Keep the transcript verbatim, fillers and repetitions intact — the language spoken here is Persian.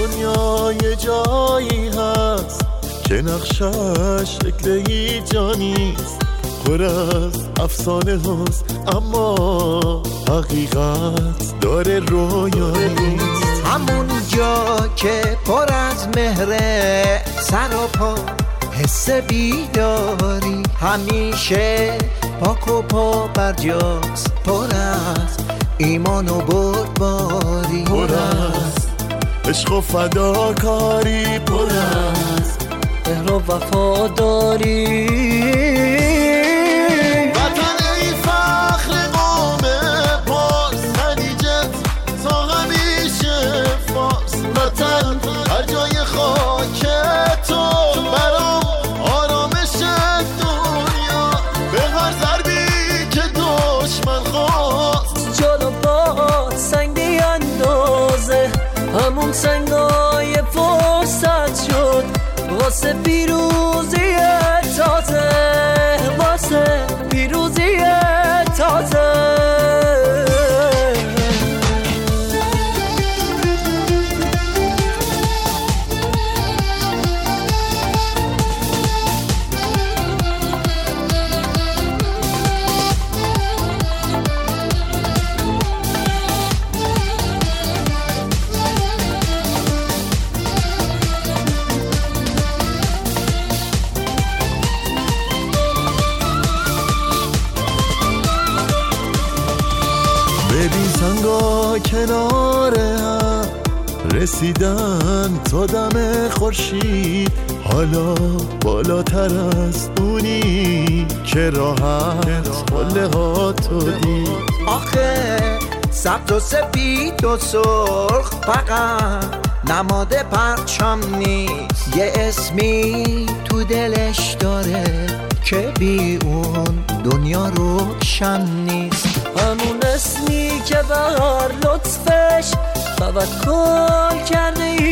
دنیا یه جایی هست که نقشش شکل هیچ جا نیست، پر از افسانه هست اما حقیقت داره رویا نیست. همون جا که پر از مهره سر و پا حس بیداری، همیشه پاک و پا برجاست، پر از ایمان و بردباری، پر از عشق و فداکاری، پر از مهر و وفاداری. وطن ای فخر قوم پارس، خلیجت تا همیشه فارس. وطن هر جای خاک تو برام آرامش دنیا، به هر ضربی که دشمن خواست جلو باد سنگ بیندازه، همون سنگای فرصت شد واسه پیروزی تازه، واسه پیروزی تازه. ببین سنگا کنار هم رسیدن تا دم خورشید، حالا بالاتر از اونی که راحت قله ها تو دید. آخه سبز و سفید و سرخ فقط نماد پرچم نیست، یه اسمی تو دلش داره که بی اون دنیا روشن نیست. همون اسمی که بر لطفش توکل کرده